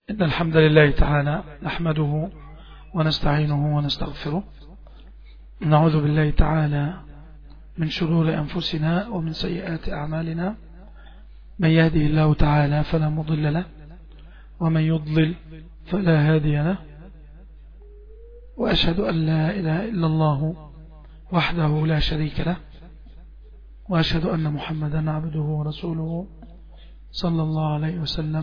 إن الحمد لله تعالى نحمده ونستعينه ونستغفره، نعوذ بالله تعالى من شرور أنفسنا ومن سيئات أعمالنا، من يهده الله تعالى فلا مضل له ومن يضلل فلا هادي له، وأشهد أن لا إله إلا الله وحده لا شريك له، وأشهد أن محمدا عبده ورسوله صلى الله عليه وسلم.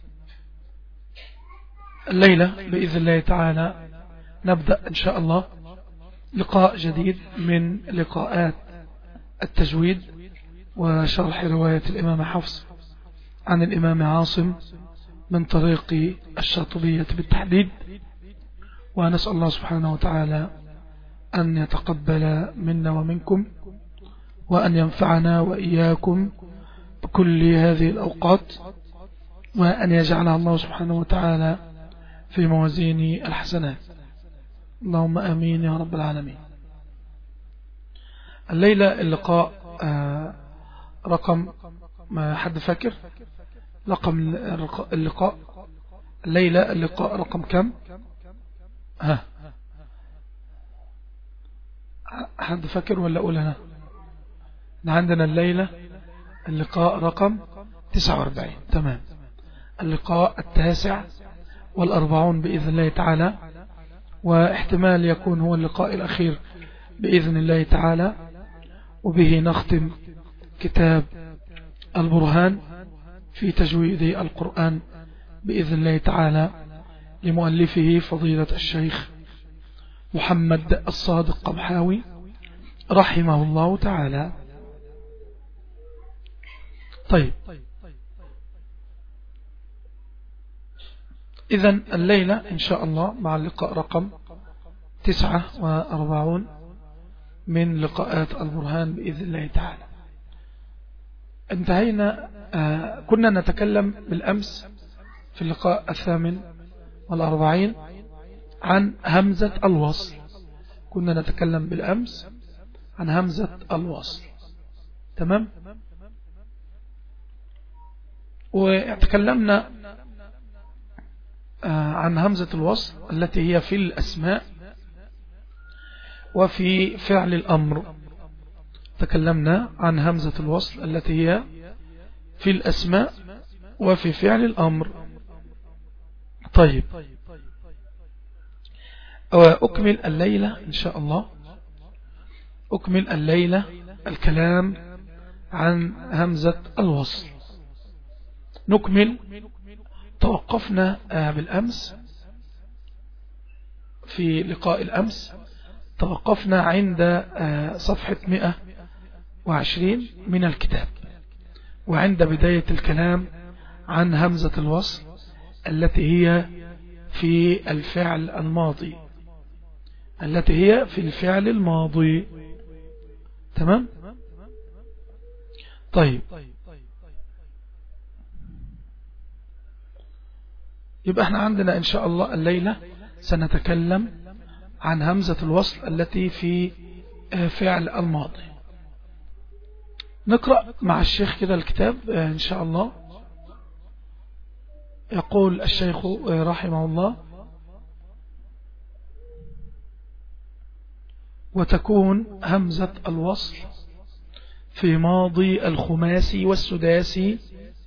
الليلة بإذن الله تعالى نبدأ إن شاء الله لقاء جديد من لقاءات التجويد وشرح رواية الإمام حفص عن الإمام عاصم من طريق الشاطبية بالتحديد، ونسأل الله سبحانه وتعالى أن يتقبل منا ومنكم، وأن ينفعنا وإياكم بكل هذه الأوقات، وأن يجعلها الله سبحانه وتعالى في موازين الحسنات، اللهم آمين يا رب العالمين. الليلة اللقاء رقم، ما حد فاكر رقم اللقاء؟ الليلة اللقاء رقم كم؟ حد فاكر ولا أقول أنا؟ عندنا الليلة اللقاء رقم 49. تمام، اللقاء 49 بإذن الله تعالى، واحتمال يكون هو اللقاء الأخير بإذن الله تعالى، وبه نختم كتاب البرهان في تجويد القرآن بإذن الله تعالى لمؤلفه فضيلة الشيخ محمد الصادق قمحاوي رحمه الله تعالى. طيب، إذن الليلة إن شاء الله مع اللقاء رقم 49 من لقاءات البرهان بإذن الله تعالى. انتهينا، كنا نتكلم بالأمس في اللقاء 48 عن همزة الوصل. كنا نتكلم بالأمس عن همزة الوصل، تمام؟ وتكلمنا عن همزة الوصل التي هي في الأسماء وفي فعل الأمر. تكلمنا عن همزة الوصل التي هي في الأسماء وفي فعل الأمر. طيب، أكمل الليلة إن شاء الله، أكمل الليلة الكلام عن همزة الوصل. نكمل، توقفنا بالأمس في لقاء الأمس، توقفنا عند صفحة 120 من الكتاب، وعند بداية الكلام عن همزة الوصل التي هي في الفعل الماضي، التي هي في الفعل الماضي. تمام؟ طيب، يبقى احنا عندنا ان شاء الله الليلة سنتكلم عن همزة الوصل التي في فعل الماضي. نقرأ مع الشيخ كده الكتاب ان شاء الله. يقول الشيخ رحمه الله: وتكون همزة الوصل في ماضي الخماسي والسداسي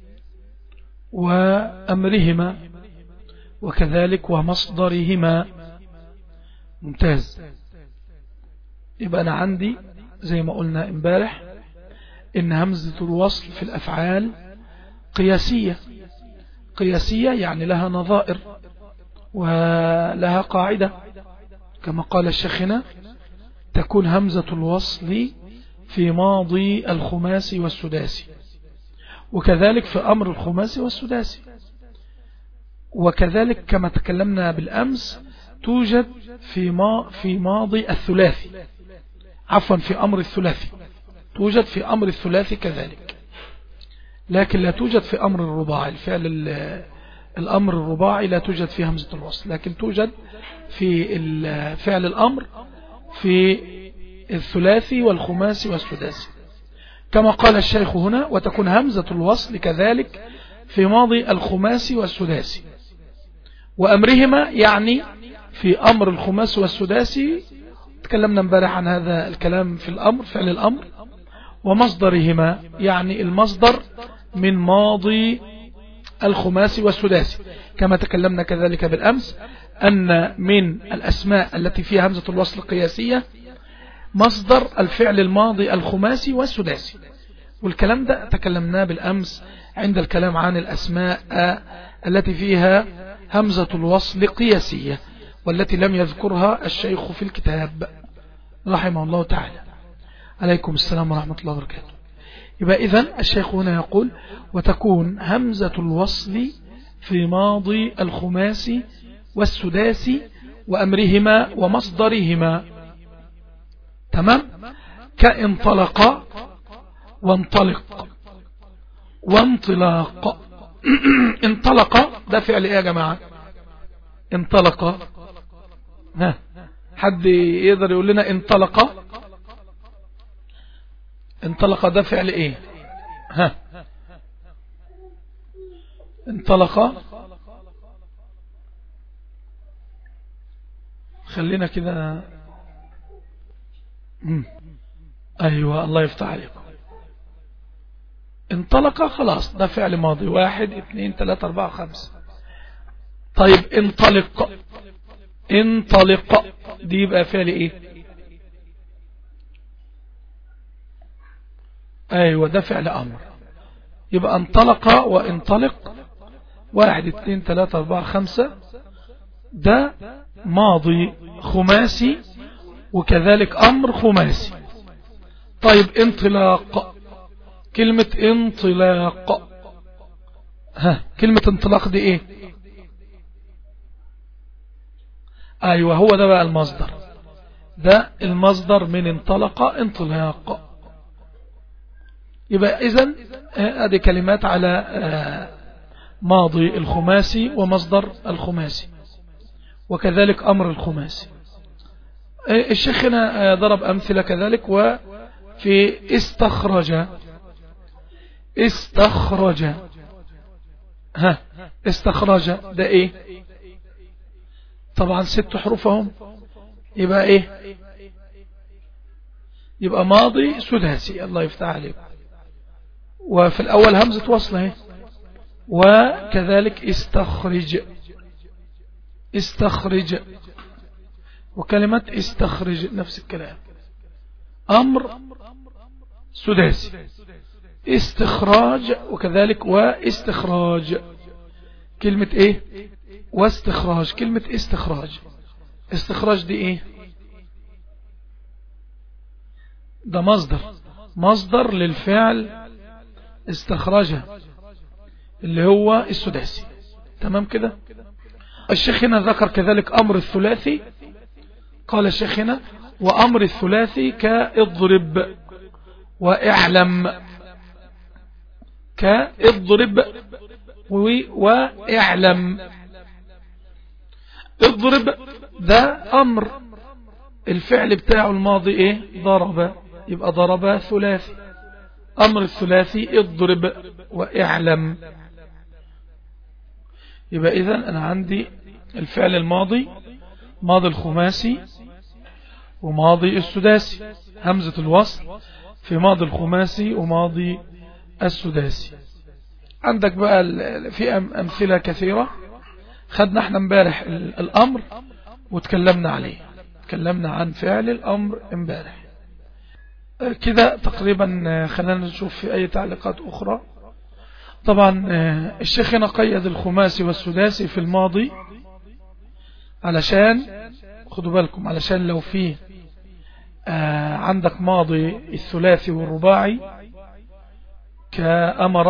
وأمرهما، وكذلك ومصدرهما. ممتاز. يبقى أنا عندي زي ما قلنا امبارح إن همزة الوصل في الأفعال قياسية. قياسية يعني لها نظائر ولها قاعدة، كما قال الشيخنا: تكون همزة الوصل في ماضي الخماسي والسداسي، وكذلك في أمر الخماسي والسداسي، وكذلك كما تكلمنا بالأمس توجد في ماضي الثلاثي، عفوا في أمر الثلاثي، توجد في أمر الثلاثي كذلك، لكن لا توجد في أمر الرباعي. الفعل الأمر الرباعي لا توجد فيه همزة الوصل، لكن توجد في فعل الأمر في الثلاثي والخماسي والسداسي، كما قال الشيخ هنا: وتكون همزة الوصل كذلك في ماضي الخماسي والسداسي. وأمرهما يعني في أمر الخماس والسداسي، تكلمنا امبارح عن هذا الكلام في الأمر، فعل الأمر. ومصدرهما يعني المصدر من ماضي الخماسي والسداسي، كما تكلمنا كذلك بالأمس أن من الأسماء التي فيها همزة الوصل القياسية مصدر الفعل الماضي الخماسي والسداسي، والكلام ده تكلمناه بالأمس عند الكلام عن الأسماء التي فيها همزة الوصل قياسية والتي لم يذكرها الشيخ في الكتاب رحمه الله تعالى. عليكم السلام ورحمة الله وبركاته. يبقى إذن الشيخ هنا يقول وتكون همزة الوصل في ماضي الخماسي والسداسي وأمرهما ومصدرهما. تمام؟ كانطلق وانطلق وانطلاق. انطلق ده فعل ايه يا جماعة؟ انطلق، ها حد يقدر يقول لنا انطلق؟ انطلق ده فعل ايه؟ ها انطلق، خلينا كده. ايوه الله يفتح عليكم. انطلق خلاص ده فعل ماضي، 1 2 3 4 5. طيب انطلق، انطلق دي يبقى فعل ايه؟ ايوه ده فعل امر. يبقى انطلق وانطلق 1 2 3 4 5 ده ماضي خماسي وكذلك امر خماسي. طيب انطلاق، كلمة انطلاق، ها كلمة انطلاق دي ايه؟ ايوه هو ده بقى المصدر، ده المصدر من انطلق انطلاق. يبقى اذن هذه كلمات على ماضي الخماسي ومصدر الخماسي وكذلك امر الخماسي. الشيخ هنا ضرب امثلة كذلك. وفي استخرج، استخرج، ها استخرج ده ايه؟ طبعا 6 حروف هم، يبقى ايه؟ يبقى ماضي سداسي. الله يفتح عليكم. وفي الاول همزة وصل اهي. وكذلك استخرج، استخرج، وكلمة استخرج نفس الكلام، امر سداسي. استخراج وكذلك واستخراج، كلمة ايه؟ واستخراج، كلمة استخراج. استخراج دي ايه؟ ده مصدر، مصدر للفعل استخرجها اللي هو السداسي. تمام كده؟ الشيخ هنا ذكر كذلك امر الثلاثي. قال الشيخ هنا وامر الثلاثي كاضرب واعلم، كاضرب واعلم. اضرب ده امر الفعل بتاعه الماضي ايه؟ ضرب، يبقى ضرب ثلاثي. امر الثلاثي اضرب واعلم. يبقى اذا انا عندي الفعل الماضي ماضي الخماسي وماضي السداسي، همزة الوصل في ماضي الخماسي وماضي السداسي. عندك بقى في أمثلة كثيرة. خدنا احنا امبارح الأمر وتكلمنا عليه، تكلمنا عن فعل الأمر امبارح كده تقريبا. خلينا نشوف في أي تعليقات أخرى. طبعا الشيخ هنا قيد الخماسي والسداسي في الماضي علشان خدوا بالكم، علشان لو فيه عندك ماضي الثلاثي والرباعي كأمر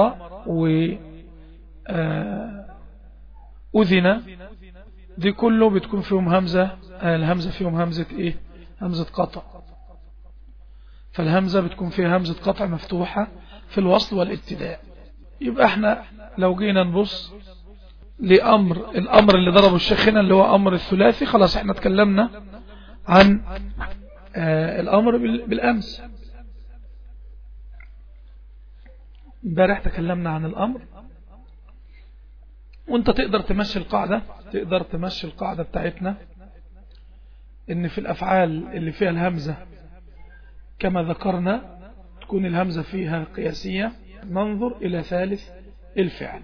وأذن، دي كله بتكون فيهم همزة، الهمزة فيهم همزة ايه؟ همزة قطع. فالهمزة بتكون فيها همزة قطع مفتوحة في الوصل والابتداء. يبقى احنا لو جينا نبص لأمر الأمر اللي ضربه الشيخ هنا اللي هو أمر الثلاثي، خلاص احنا تكلمنا عن الأمر بالأمس امبارح، تكلمنا عن الأمر وانت تقدر تمشي القاعدة بتاعتنا ان في الافعال اللي فيها الهمزة كما ذكرنا تكون الهمزة فيها قياسية، ننظر الى ثالث الفعل.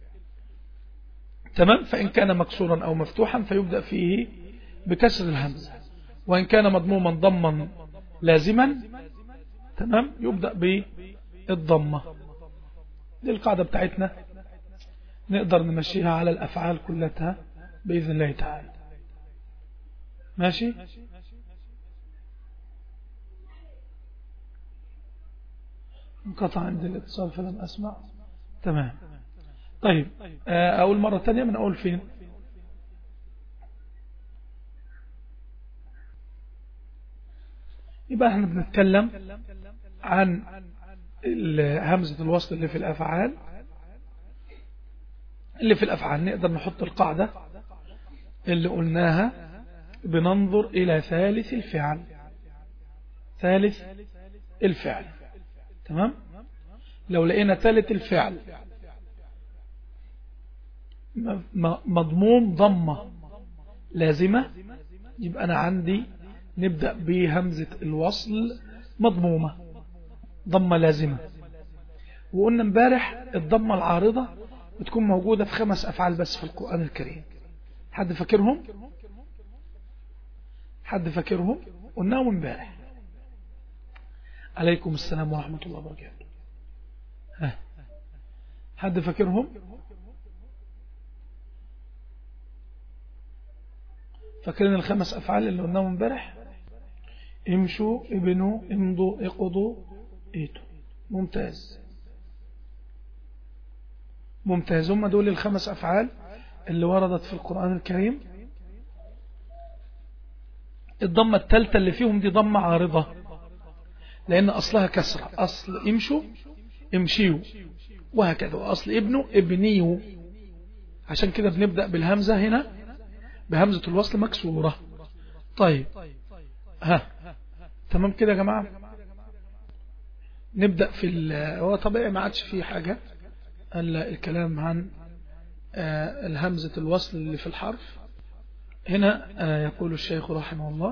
تمام. فإن كان مكسورا أو مفتوحا فيبدأ فيه بكسر الهمزة، وإن كان مضموما ضما لازما تمام يبدأ بالضمة. دي القاعدة بتاعتنا، نقدر نمشيها على الأفعال كلها بإذن الله تعالى. ماشي. انقطع عندي الاتصال فلم أسمع. تمام. طيب أول مرة تانية من أقول فين؟ يبقى احنا بنتكلم عن همزة الوصل اللي في الأفعال. نقدر نحط القاعدة اللي قلناها، بننظر إلى ثالث الفعل. تمام. لو لقينا ثالث الفعل مضموم ضمة لازمة يبقى أنا عندي نبدأ بهمزة الوصل مضمومة ضمة لازمة. وقلنا امبارح الضمة العارضة بتكون موجودة في 5 أفعال بس في القرآن الكريم. حد فاكرهم؟ قلناهم امبارح. عليكم السلام ورحمة الله وبركاته. حد فاكرهم؟ فاكرين ال5 أفعال اللي قلناهم امبارح؟ امشوا، ابنوا، امضوا، اقضوا، ايتوا. ممتاز. هم دول ال5 أفعال اللي وردت في القرآن الكريم. الضمة الثالثة اللي فيهم دي ضمة عارضة، لأن أصلها كسرة. أصل امشوا امشيوا وهكذا، وأصل ابنوا ابنيوا. عشان كده بنبدأ بالهمزة هنا بهمزة الوصل مكسورة. طيب تمام كده يا جماعة. نبدأ في هو طبيعي ما عادش فيه حاجة إلا الكلام عن الهمزة الوصل اللي في الحرف. هنا يقول الشيخ رحمه الله: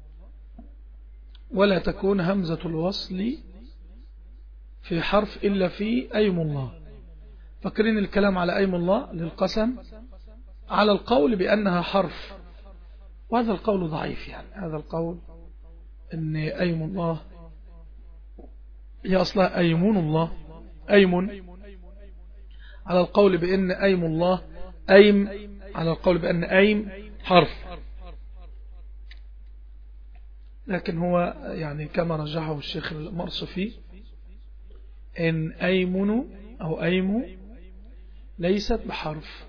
ولا تكون همزة الوصل في حرف إلا في أيم الله. فاكرين الكلام على أيم الله للقسم على القول بأنها حرف، وهذا القول ضعيف. يعني هذا القول أن أيم الله هي أصلها أيمون الله، أيمن، على القول بأن أيم الله أيم، على القول بأن أيم حرف. لكن هو يعني كما رجحه الشيخ المرصفي إن أيمن أو أيم ليست بحرف.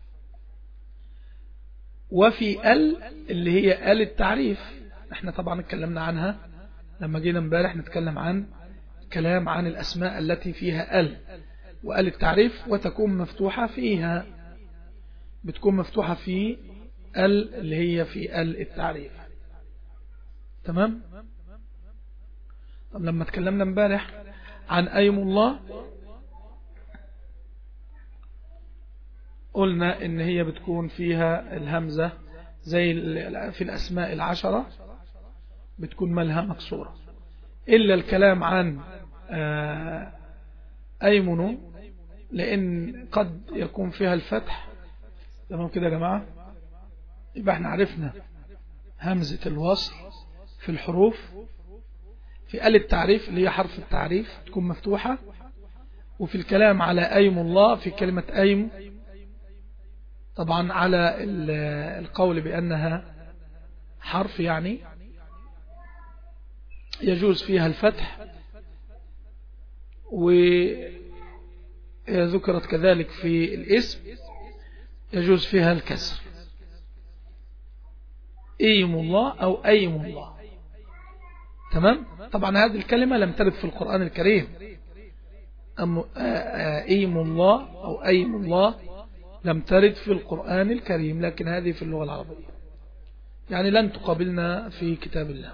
وفي اللي هي التعريف، احنا طبعا اتكلمنا عنها لما جينا امبارح نتكلم عن كلام عن الأسماء التي فيها وآل التعريف، وتكون مفتوحة فيها، بتكون مفتوحة في اللي هي في التعريف. تمام. طب لما تكلمنا امبارح عن أيم الله قلنا ان هي بتكون فيها الهمزة زي في الأسماء 10 بتكون مالها مكسورة، إلا الكلام عن أيمن لأن قد يكون فيها الفتح. تمام كده يا جماعة. يبقى احنا عرفنا همزة الوصل في الحروف في التعريف اللي هي حرف التعريف تكون مفتوحة، وفي الكلام على أيم الله في كلمة أيم طبعا على القول بأنها حرف يعني يجوز فيها الفتح، وذكرت كذلك في الاسم يجوز فيها الكسر، أيم الله أو أيم الله. تمام. طبعا هذه الكلمة لم ترد في القرآن الكريم، أيم الله أو أيم الله لم ترد في القرآن الكريم، لكن هذه في اللغة العربية يعني لن تقابلنا في كتاب الله.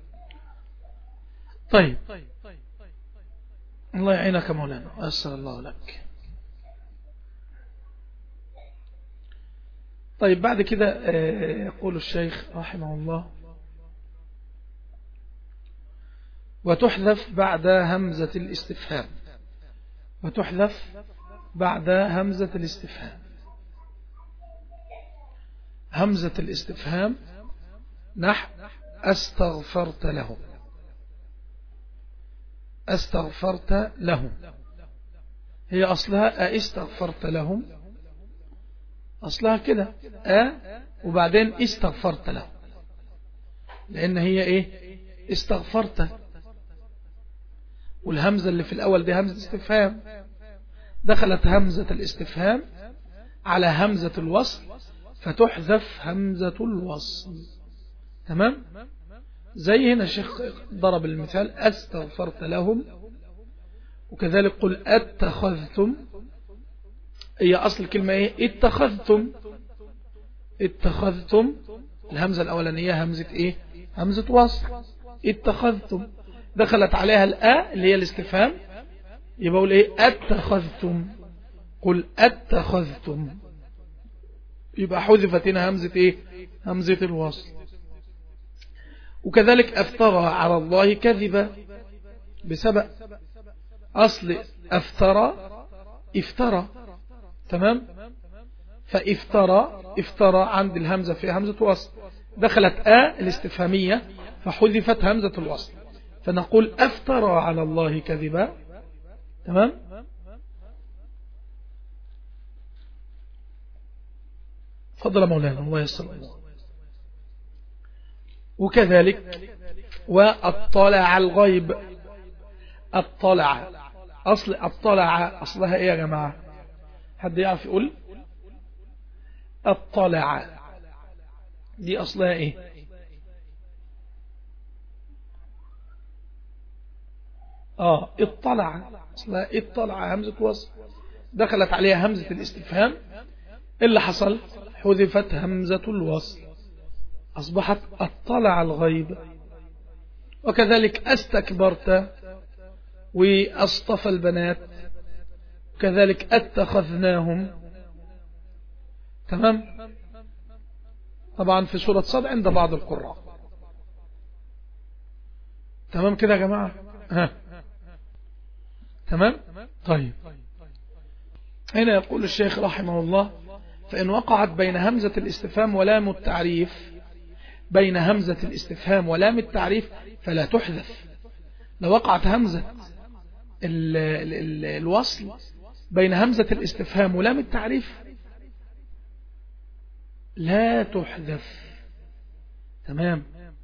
طيب الله يعينك مولانا ويسر الله لك. طيب بعد كده يقول الشيخ رحمه الله: وتحذف بعد همزة الاستفهام. وتحذف بعد همزة الاستفهام. همزة الاستفهام نحو استغفرت لهم. استغفرت لهم هي أصلها استغفرت لهم، أصلها كده وبعدين استغفرت لهم، لأن هي إيه؟ استغفرت، والهمزة اللي في الأول دي همزة استفهام، دخلت همزة الاستفهام على همزة الوصل فتحذف همزة الوصل. تمام؟ زي هنا الشيخ ضرب المثال: استغفرت لهم. وكذلك قل اتخذتم، هي أصل الكلمة إيه؟ اتخذتم. اتخذتم الهمزة الأولانية همزة إيه؟ همزة وصل. اتخذتم دخلت عليها الآ اللي هي الاستفهام، يبقى قول إيه؟ اتخذتم. قل اتخذتم، يبقى حذفت هنا همزة إيه؟ همزة الوصل. وكذلك افترى على الله كذبا بسبب أصل افترى افترى. تمام؟ افترى عند الهمزة في همزة وصل، دخلت الاستفهامية فحذفت همزة الوصل، فنقول افترى على الله كذبا. تمام؟ فضل مولانا الله يسر. وكذلك واطلع الغيب. اطلع، أصل اطلع أصلها إيه يا جماعة؟ حد يعرف يقول؟ اطلع دي أصلها إيه؟ اطلع أصلها اطلع همزة وصل، دخلت عليها همزة الاستفهام، اللي حصل حذفت همزة الوصل، أصبحت اطلع الغيب. وكذلك استكبرت واصطفى البنات، كذلك اتخذناهم. تمام؟ طبعا في سورة صاد عند بعض القراء. تمام كده يا جماعة؟ تمام؟ طيب هنا يقول الشيخ رحمه الله: فإن وقعت بين همزة الاستفهام ولام التعريف، بين همزة الاستفهام ولام التعريف فلا تحذف. لو وقعت همزة الوصل بين همزة الاستفهام ولام التعريف لا تحذف. تمام؟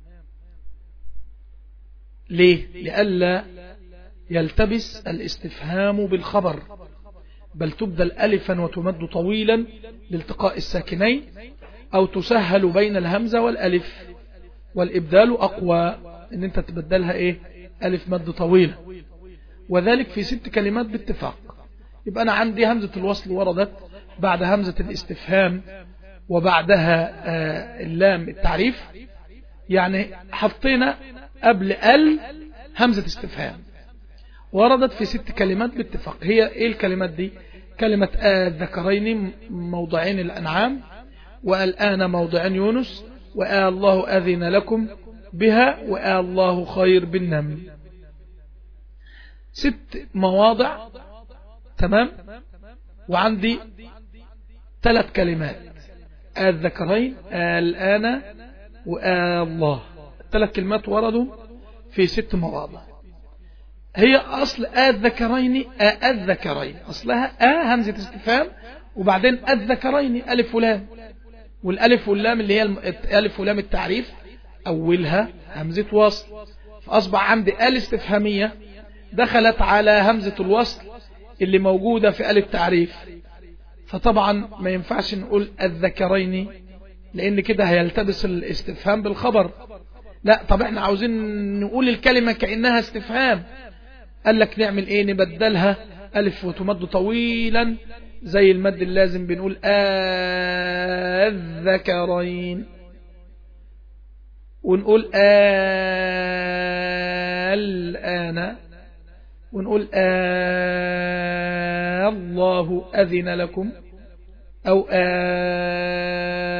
ليه؟ لئلا يلتبس الاستفهام بالخبر، بل تبدل ألفا وتمد طويلا لالتقاء الساكنين، أو تسهل بين الهمزة والألف، والإبدال أقوى إن أنت تبدلها إيه؟ ألف مد طويلة، وذلك في 6 كلمات باتفاق. يبقى أنا عندي همزة الوصل وردت بعد همزة الاستفهام وبعدها اللام التعريف، يعني حطينا قبل همزة استفهام، وردت في 6 كلمات باتفاق. هي إيه الكلمات دي؟ كلمة الذكرين موضعين الأنعام، والآن موضعين يونس، الله أذن لكم بها، الله خير بالنمل. 6 مواضع. تمام؟ وعندي 3 كلمات: الذكرين، الآن، والله. 3 كلمات وردوا في 6 مواضع. هي أصل الذكرين الذكرين أصلها همزة استفهام، وبعدين الذكرين ألف ولام، والألف واللام اللي هي ألف ولام التعريف أولها همزة وصل، فأصبح عندي الاستفهامية دخلت على همزة الوصل اللي موجودة في التعريف، فطبعا ما ينفعش نقول الذكرين لأن كده هيلتبس الاستفهام بالخبر. لا، طب احنا عاوزين نقول الكلمة كأنها استفهام، قال لك نعمل ايه؟ نبدلها ألف وتمد طويلا زي المد اللازم، بنقول الذكرين، ونقول الآن، ونقول الله أذن لكم، أو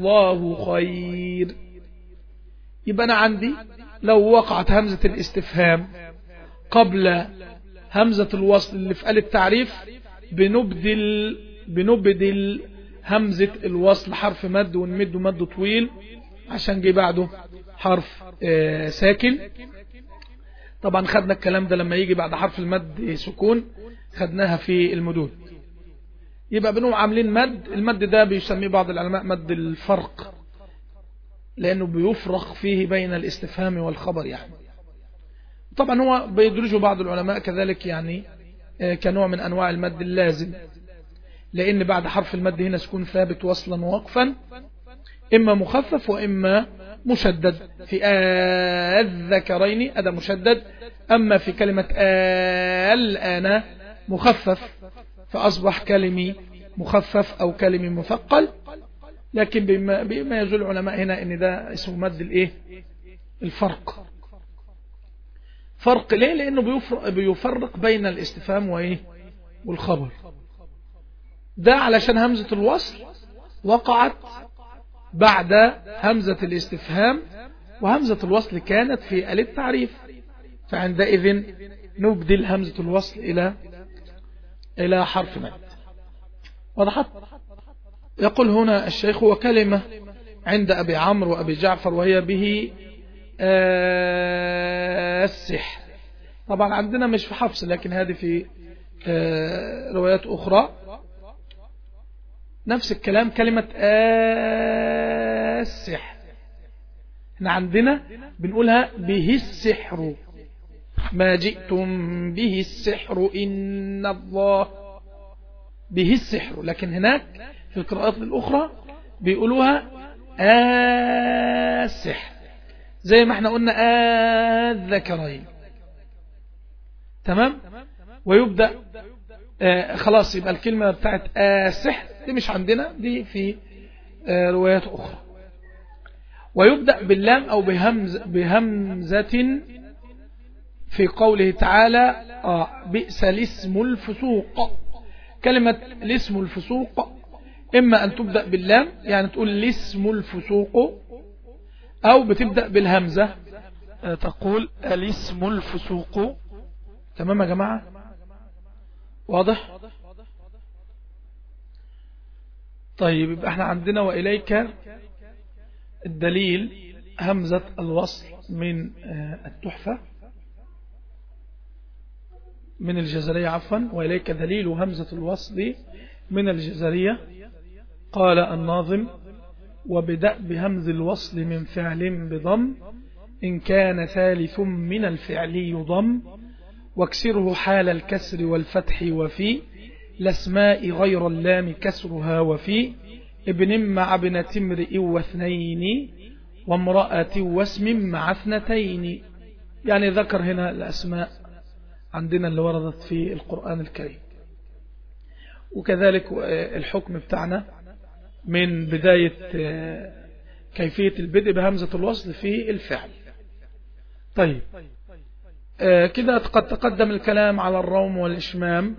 الله خير. يبقى أنا عندي لو وقعت همزة الاستفهام قبل همزة الوصل اللي في التعريف بنبدل همزة الوصل حرف مد، ونمده مد طويل عشان جه بعده حرف ساكن. طبعا خدنا الكلام ده لما يجي بعد حرف المد سكون، خدناها في المدود. يبقى بنقوم عاملين مد، المد ده بيسميه بعض العلماء مد الفرق، لأنه بيفرق فيه بين الاستفهام والخبر يعني. طبعا هو بيدرجه بعض العلماء كذلك يعني كنوع من أنواع المد اللازم، لأن بعد حرف المد هنا سكون ثابت وصلا ووقفا، إما مخفف وإما مشدد. في الذكرين هذا مشدد، أما في كلمة الآن مخفف، فأصبح كلمي مخفف أو كلمي مثقل. لكن بما يزول العلماء هنا إن ده اسمه مد الفرق. فرق ليه؟ لأنه بيفرق بين الاستفهام والخبر. ده علشان همزة الوصل وقعت بعد همزة الاستفهام، وهمزة الوصل كانت في التعريف، فعندئذ نبدل همزة الوصل إلى حرف مد. وضحت؟ يقول هنا الشيخ: وكلمة عند أبي عمرو وأبي جعفر وهي به السحر. طبعا عندنا مش في حفص، لكن هذه في روايات أخرى نفس الكلام، كلمة السحر. احنا عندنا بنقولها به السحر، ما جئتم به السحر إن الله به السحر. لكن هناك في القراءات الأخرى بيقولوها السحر، زي ما احنا قلنا الذكرين. تمام؟ ويبدأ خلاص يبقى الكلمة بتاعت السحر دي مش عندنا، دي في روايات أخرى. ويبدأ باللام أو بهمزة في قوله تعالى بئس الاسم الفسوق. كلمة الاسم الفسوق إما أن تبدأ باللام يعني تقول الاسم الفسوق، أو بتبدأ بالهمزة تقول الاسم الفسوق. تمام يا جماعة؟ واضح؟ طيب يبقى احنا عندنا وإليك الدليل همزة الوصل من التحفة من الجزرية عفوا، وإليك دليل همزة الوصل من الجزرية. قال الناظم: وبدأ بهمز الوصل من فعل بضم إن كان ثالث من الفعل يضم، واكسره حال الكسر والفتح وفي الأسماء غير اللام كسرها وفي ابن مع ابنة امرئ واثنين وامرأة واسم مع اثنتين. يعني ذكر هنا الأسماء عندنا اللي وردت في القرآن الكريم، وكذلك الحكم بتاعنا من بداية كيفية البدء بهمزة الوصل في الفعل. طيب كده قد تقدم الكلام على الروم والإشمام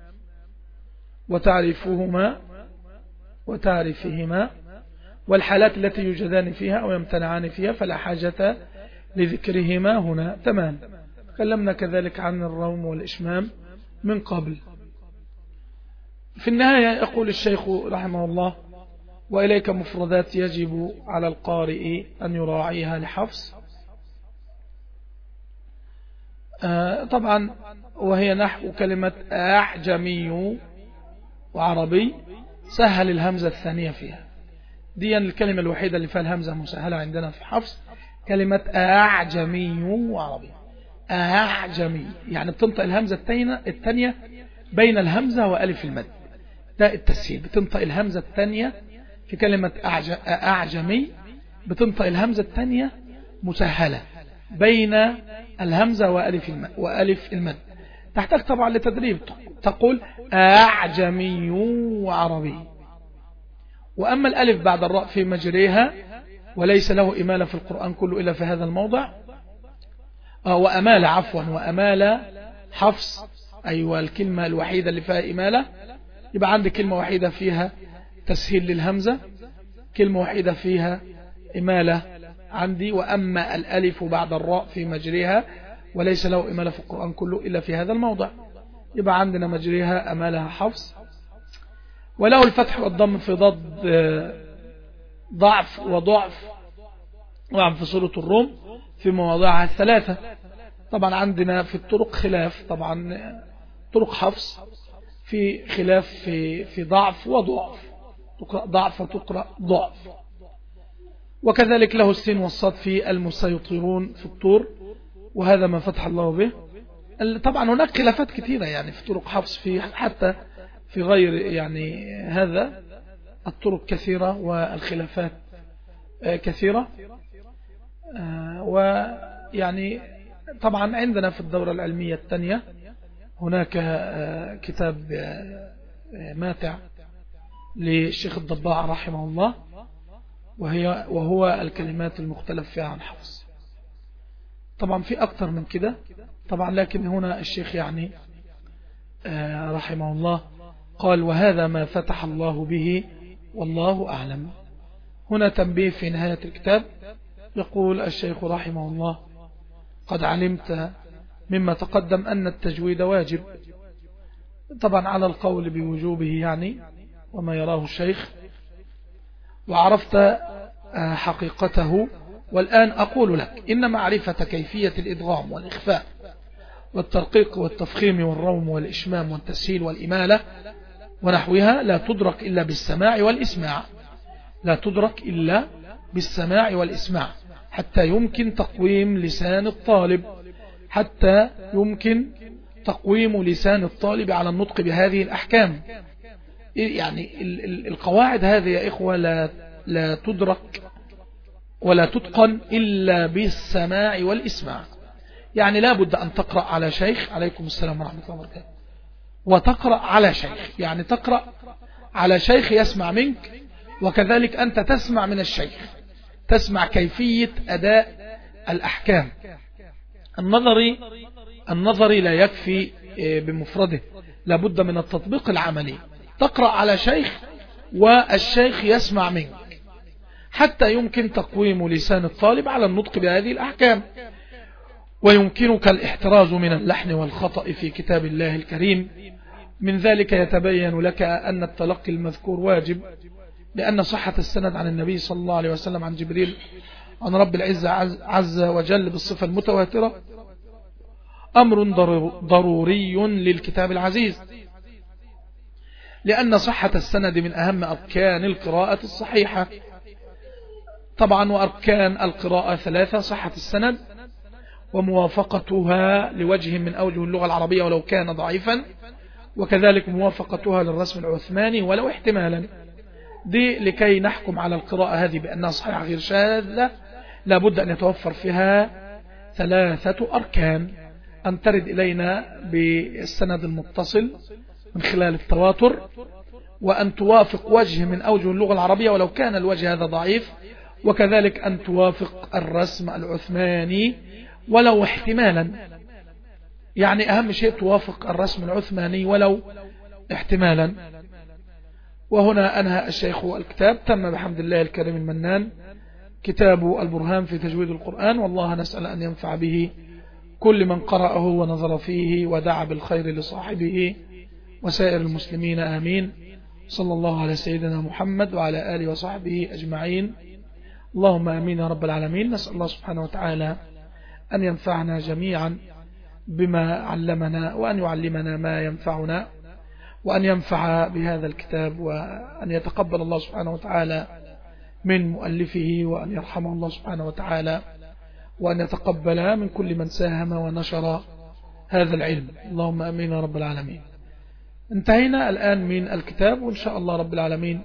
وتعريفهما والحالات التي يوجدان فيها أو يمتنعان فيها، فلا حاجة لذكرهما هنا. تمام. تكلمنا كذلك عن الروم والإشمام من قبل. في النهاية يقول الشيخ رحمه الله: وإليك مفردات يجب على القارئ أن يراعيها لحفظ. طبعا وهي نحو كلمة أعجمي وعربي، سهل الهمزة الثانية فيها. دي الكلمة الوحيدة اللي فيها الهمزة مسهلة عندنا في حفظ، كلمة أعجمي وعربي. أعجمي يعني بتنطق الهمزة الثانية بين الهمزة وألف المد، ده التسهيل. بتنطق الهمزة الثانية في كلمة أعجمي، بتنطق الهمزة الثانية مسهلة بين الهمزة وألف المد. تحتاج طبعا لتدريب، تقول أعجمي وعربي. وأما الألف بعد الراء في مجريها وليس له إمالة في القرآن كله إلا في هذا الموضع، وأمال حفص، أيوة الكلمة الوحيدة اللي فيها إمالة. يبقى عندي كلمة وحيدة فيها تسهيل للهمزة، كلمة واحدة فيها إمالة عندي، وأما الألف بعد الراء في مجريها، وليس له إمالة في القرآن كله إلا في هذا الموضع. يبقى عندنا مجريها أمالها حفص، وله الفتح والضم في ضد ضعف وضعف، وعن في سورة الروم في مواضعها الثلاثة. طبعا عندنا في الطرق خلاف، طبعا طرق حفص في خلاف في ضعف وضعف، تقرأ ضعف وتقرأ ضعف. وكذلك له السين والصاد في المسيطرون في الطور، وهذا ما فتح الله به. طبعا هناك خلافات كثيرة يعني في طرق حفص، في حتى في غير يعني هذا الطرق كثيرة والخلافات كثيرة. ويعني طبعا عندنا في الدورة العلمية الثانية هناك كتاب ماتع للشيخ الضباع رحمه الله، وهو الكلمات المختلف فيها عن حفص. طبعا في أكثر من كده طبعا، لكن هنا الشيخ يعني رحمه الله قال وهذا ما فتح الله به والله أعلم. هنا تنبيه في نهاية الكتاب، يقول الشيخ رحمه الله قد علمت مما تقدم أن التجويد واجب، طبعا على القول بوجوبه يعني وما يراه الشيخ، وعرفت حقيقته. والآن أقول لك إن معرفة كيفية الإدغام والإخفاء والترقيق والتفخيم والروم والإشمام والتسهيل والإمالة ونحوها لا تدرك إلا بالسماع والإسماع، لا تدرك إلا بالسماع والإسماع، حتى يمكن تقويم لسان الطالب، حتى يمكن تقويم لسان الطالب على النطق بهذه الأحكام. يعني القواعد هذه يا إخوة لا تدرك ولا تتقن إلا بالسماع والإسماع. يعني لا بد أن تقرأ على شيخ، عليكم السلام ورحمة الله وبركاته، وتقرأ على شيخ، يعني تقرأ على شيخ يسمع منك، وكذلك أنت تسمع من الشيخ، تسمع كيفية أداء الأحكام. النظري لا يكفي بمفرده، لابد من التطبيق العملي. تقرأ على شيخ والشيخ يسمع منك حتى يمكن تقويم لسان الطالب على النطق بهذه الأحكام. ويمكنك الاحتراز من اللحن والخطأ في كتاب الله الكريم. من ذلك يتبين لك أن التلقي المذكور واجب، لأن صحة السند عن النبي صلى الله عليه وسلم عن جبريل عن رب العزة عز وجل بالصفة المتواترة أمر ضروري للكتاب العزيز، لأن صحة السند من أهم أركان القراءة الصحيحة. طبعا وأركان القراءة ثلاثة: صحة السند، وموافقتها لوجه من أوجه اللغة العربية ولو كان ضعيفا، وكذلك موافقتها للرسم العثماني ولو احتمالا. دي لكي نحكم على القراءة هذه بأنها صحيحة غير شاذة لابد أن يتوفر فيها ثلاثة أركان: أن ترد إلينا بالسند المتصل من خلال التواتر، وأن توافق وجه من أوجه اللغة العربية ولو كان الوجه هذا ضعيف، وكذلك أن توافق الرسم العثماني ولو احتمالا. يعني أهم شيء توافق الرسم العثماني ولو احتمالا. وهنا أنهى الشيخ الكتاب. تم بحمد الله الكريم المنان كتاب البرهان في تجويد القرآن، والله نسأل أن ينفع به كل من قرأه ونظر فيه ودعا بالخير لصاحبه وسائر المسلمين، آمين. صلى الله على سيدنا محمد وعلى آله وصحبه أجمعين، اللهم آمين يا رب العالمين. نسأل الله سبحانه وتعالى أن ينفعنا جميعا بما علمنا، وأن يعلمنا ما ينفعنا، وأن ينفع بهذا الكتاب، وأن يتقبل الله سبحانه وتعالى من مؤلفه، وأن يرحمه الله سبحانه وتعالى، وأن يتقبل من كل من ساهم ونشر هذا العلم، اللهم آمين يا رب العالمين. انتهينا الآن من الكتاب، وإن شاء الله رب العالمين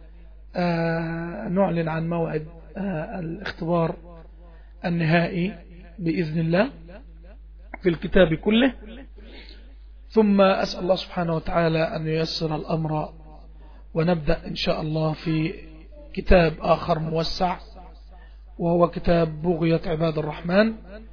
نعلن عن موعد الاختبار النهائي بإذن الله في الكتاب كله. ثم أسأل الله سبحانه وتعالى أن ييسر الأمر، ونبدأ إن شاء الله في كتاب آخر موسع، وهو كتاب بغية عباد الرحمن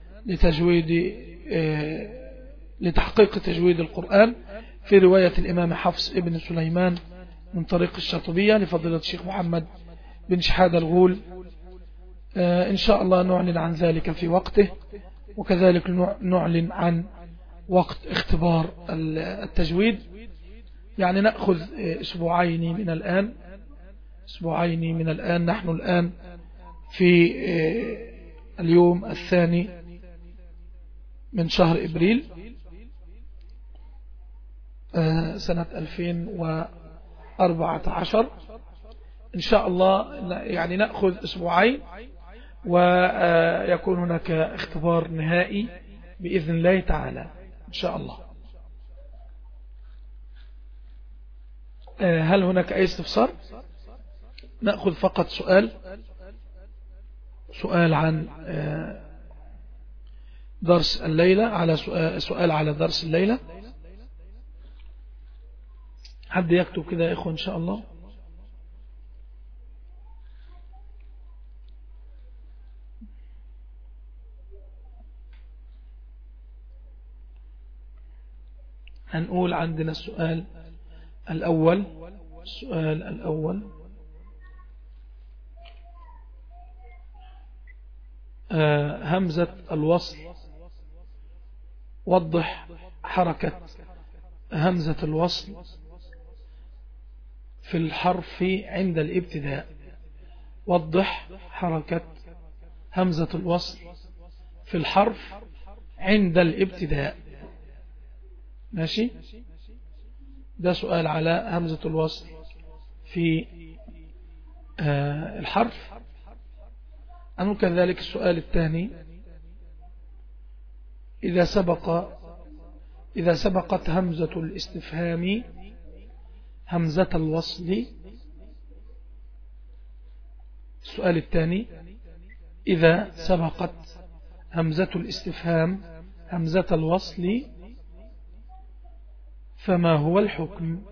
لتحقيق تجويد القرآن في رواية الإمام حفص ابن سليمان من طريق الشاطبية لفضيلة الشيخ محمد بن شحادة الغول. إن شاء الله نعلن عن ذلك في وقته، وكذلك نعلن عن وقت اختبار التجويد. يعني نأخذ أسبوعين من الآن. نحن الآن في اليوم 2 من شهر إبريل سنة 2014. إن شاء الله يعني نأخذ أسبوعين، ويكون هناك اختبار نهائي بإذن الله تعالى إن شاء الله. هل هناك أي استفسار؟ نأخذ فقط سؤال عن درس الليلة، على سؤال على درس الليلة. حد يكتب كده يا إخوة إن شاء الله. هنقول عندنا السؤال الأول. همزة الوصل، وضح حركة همزة الوصل في الحرف عند الابتداء. وضح حركة همزة الوصل في الحرف عند الابتداء. ماشي، ده سؤال على همزة الوصل في الحرف. أنه كذلك السؤال الثاني: إذا سبقت همزة الاستفهام همزة الوصل. السؤال الثاني: إذا سبقت همزة الاستفهام همزة الوصل فما هو الحكم؟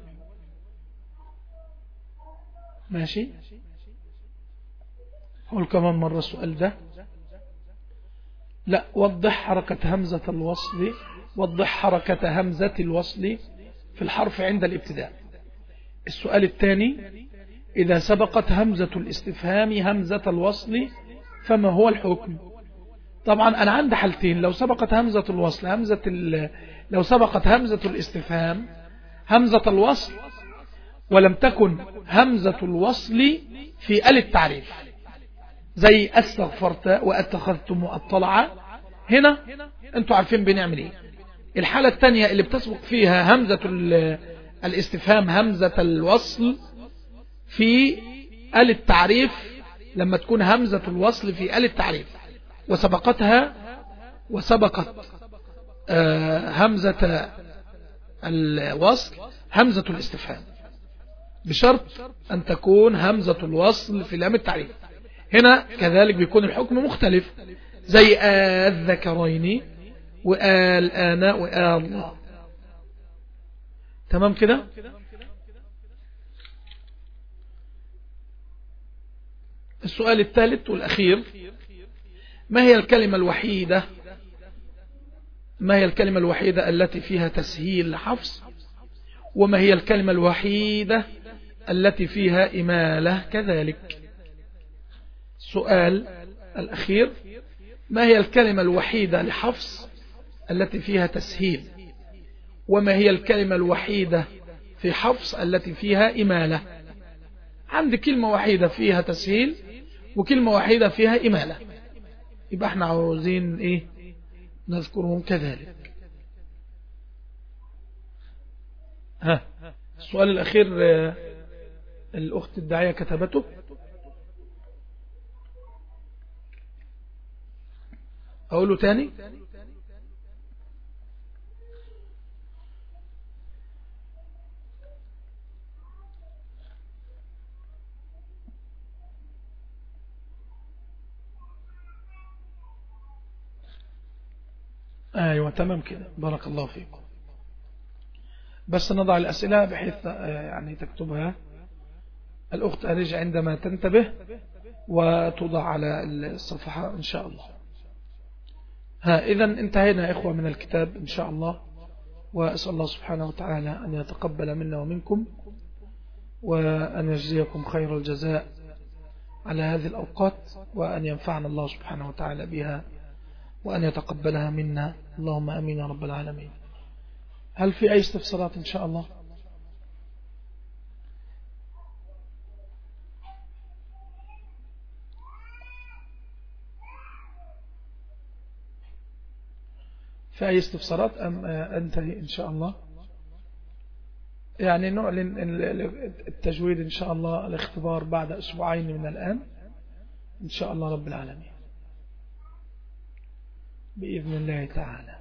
ماشي، قول كمان مرة السؤال ده. لا، وضح حركة همزة الوصل، وضح حركة همزة الوصل في الحرف عند الابتداء. السؤال الثاني: إذا سبقت همزة الاستفهام همزة الوصل فما هو الحكم؟ طبعا أنا عندي حالتين: لو سبقت همزة الوصل لو سبقت همزة الاستفهام همزة الوصل ولم تكن همزة الوصل في آل التعريف، زي استغفرت واتخذتم واطلع، هنا انتوا عارفين بنعمل ايه. الحالة الثانية اللي بتسبق فيها همزة الاستفهام همزة الوصل في آل التعريف، لما تكون همزة الوصل في آل التعريف وسبقت همزة الوصل همزة الاستفهام، بشرط أن تكون همزة الوصل في لام التعريف. هنا كذلك بيكون الحكم مختلف، زي الذكرين وآل آناء وآل الله. تمام كده؟ السؤال الثالث والأخير: ما هي الكلمة الوحيدة التي فيها تسهيل حفص؟ وما هي الكلمة الوحيدة التي فيها إمالة كذلك؟ السؤال الأخير: ما هي الكلمة الوحيدة لحفص التي فيها تسهيل؟ وما هي الكلمة الوحيدة في حفص التي فيها إمالة؟ عندي كلمة وحيدة فيها تسهيل وكلمة وحيدة فيها إمالة، يبقى احنا عاوزين ايه نذكرهم كذلك. السؤال الأخير الأخت الداعية كتبته. أقوله تاني: أيوة تمام كده، بارك الله فيكم. بس نضع الأسئلة بحيث يعني تكتبها الأخت أريج عندما تنتبه وتوضع على الصفحة إن شاء الله. إذا انتهينا يا إخوة من الكتاب إن شاء الله، وأسأل الله سبحانه وتعالى أن يتقبل منا ومنكم، وأن يجزيكم خير الجزاء على هذه الأوقات، وأن ينفعنا الله سبحانه وتعالى بها، وأن يتقبلها منا، اللهم أمين يا رب العالمين. هل في أي استفسارات إن شاء الله؟ في أي استفسارات أم أنتهي إن شاء الله؟ يعني نعلن التجويد إن شاء الله الاختبار بعد أسبوعين من الآن إن شاء الله رب العالمين بإذن الله تعالى.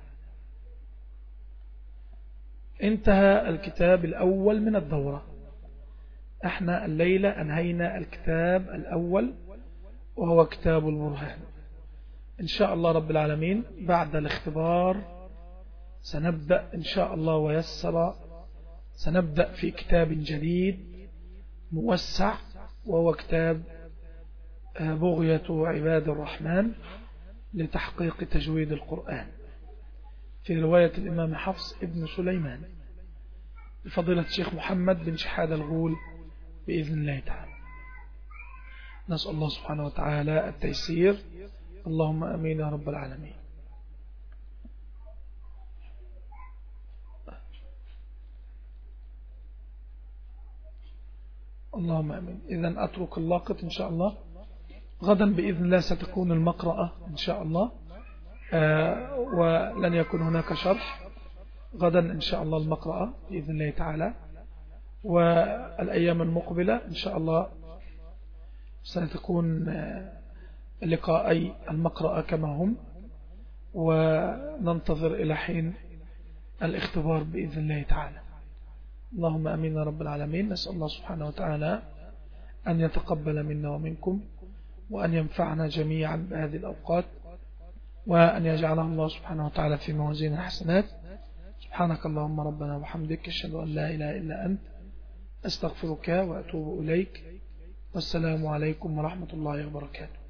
انتهى الكتاب الأول من الدورة. احنا الليلة أنهينا الكتاب الأول وهو كتاب البرهان. إن شاء الله رب العالمين بعد الاختبار سنبدأ إن شاء الله ويسر، سنبدأ في كتاب جديد موسع، وهو كتاب بغية عباد الرحمن لتحقيق تجويد القرآن في رواية الإمام حفص ابن سليمان بفضيلة الشيخ محمد بن شحاد الغول بإذن الله تعالى. نسأل الله سبحانه وتعالى التيسير، اللهم أمين يا رب العالمين. اللهم أمين. إذن أترك اللاقط إن شاء الله. غدا بإذن الله ستكون المقرأة إن شاء الله، ولن يكون هناك شرح غدا إن شاء الله، المقرأة بإذن الله تعالى. والأيام المقبلة إن شاء الله ستكون لقاءي المقرأة كما هم، وننتظر إلى حين الاختبار بإذن الله تعالى. اللهم أمين يا رب العالمين. نسأل الله سبحانه وتعالى أن يتقبل منا ومنكم، وأن ينفعنا جميعا بهذه الأوقات، وأن يجعلها الله سبحانه وتعالى في موازين الحسنات. سبحانك اللهم ربنا وبحمدك، أشهد أن لا إله إلا أنت، أستغفرك وأتوب إليك، والسلام عليكم ورحمة الله وبركاته.